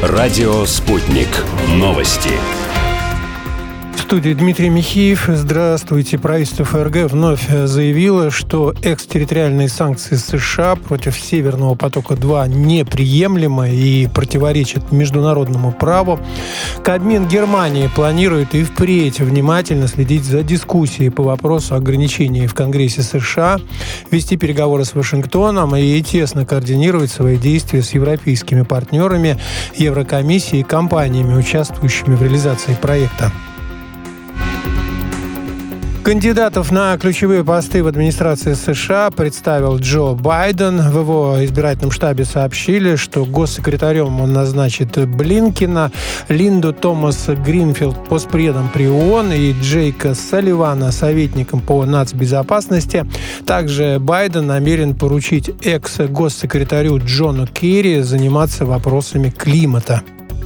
Радио «Спутник». Новости. В студии Дмитрий Михеев. Здравствуйте. Правительство ФРГ вновь заявило, что экстерриториальные санкции США против «Северного потока-2» неприемлемы и противоречат международному праву. Кабмин Германии планирует и впредь внимательно следить за дискуссией по вопросу ограничений в Конгрессе США, вести переговоры с Вашингтоном и тесно координировать свои действия с европейскими партнерами, Еврокомиссией и компаниями, участвующими в реализации проекта. Кандидатов на ключевые посты в администрации США представил Джо Байден. В его избирательном штабе сообщили, что госсекретарем он назначит Блинкена, Линду Томас Гринфилд постпредом при ООН и Джейка Салливана советником по нацбезопасности. Также Байден намерен поручить экс-госсекретарю Джону Керри заниматься вопросами климата.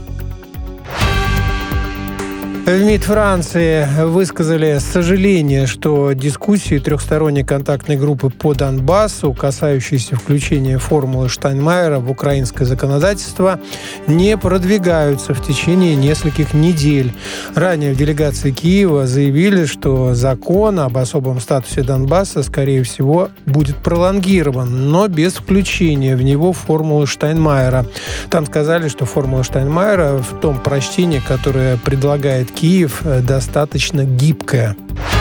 В МИД Франции высказали сожаление, что дискуссии трехсторонней контактной группы по Донбассу, касающиеся включения формулы Штайнмайера в украинское законодательство, не продвигаются в течение нескольких недель. Ранее в делегации Киева заявили, что закон об особом статусе Донбасса, скорее всего, будет пролонгирован, но без включения в него формулы Штайнмайера. Там сказали, что формула Штайнмайера в том прочтении, которое предлагает Киев, достаточно гибкая.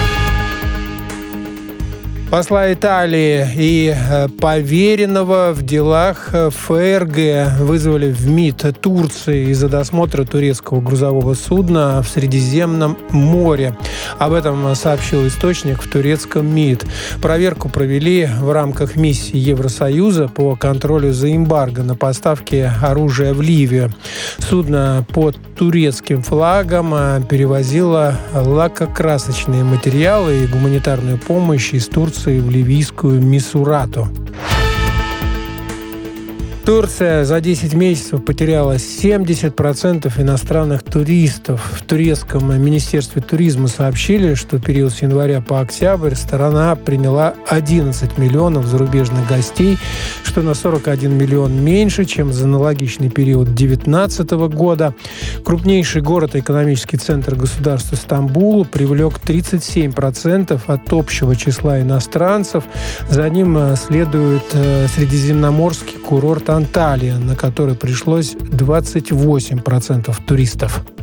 Посла Италии и поверенного в делах ФРГ вызвали в МИД Турции из-за досмотра турецкого грузового судна в Средиземном море. Об этом сообщил источник в турецком МИД. Проверку провели в рамках миссии Евросоюза по контролю за эмбарго на поставки оружия в Ливию. Судно под турецким флагом перевозило лакокрасочные материалы и гуманитарную помощь из Турции в ливийскую Мисурату. Турция за 10 месяцев потеряла 70% иностранных туристов. В турецком министерстве туризма сообщили, что в период с января по октябрь страна приняла 11 миллионов зарубежных гостей, что на 41 миллион меньше, чем за аналогичный период 2019 года. Крупнейший город и экономический центр государства Стамбул привлек 37% от общего числа иностранцев. За ним следует средиземноморский курорт Анталия, на который пришлось 28% туристов.